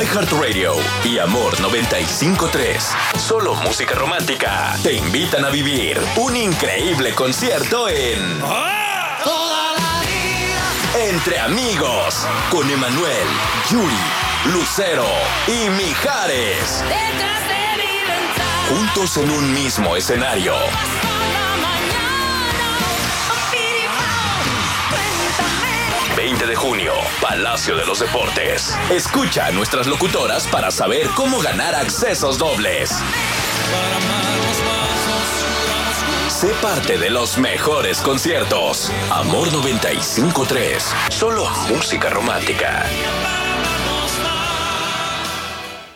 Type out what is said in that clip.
iHeartRadio y Amor 95.3, solo música romántica, te invitan a vivir un increíble concierto en Toda la vida. Entre Amigos, con Emanuel, Yuri, Lucero y Mijares. Detrás de mi ventana. Juntos en un mismo escenario. Hasta la mañana. Cuéntame. 20 de junio, Palacio de los Deportes. Escucha a nuestras locutoras para saber cómo ganar accesos dobles. Sé parte de los mejores conciertos. Amor 95.3, solo música romántica.